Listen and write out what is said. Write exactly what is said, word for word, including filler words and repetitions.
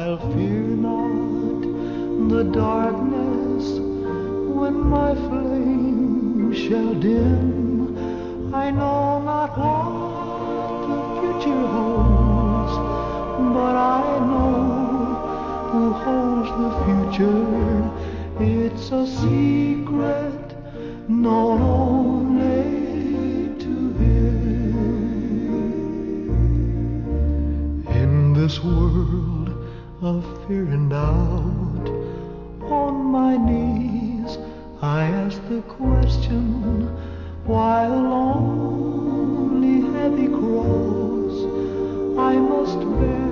I'll fear not the darkness when my flame shall dim. I know not what the future holds, but I know who holds the future. It's a secret known only to him. In this world of fear and doubt, on my knees I ask the question, why a lonely heavy cross I must bear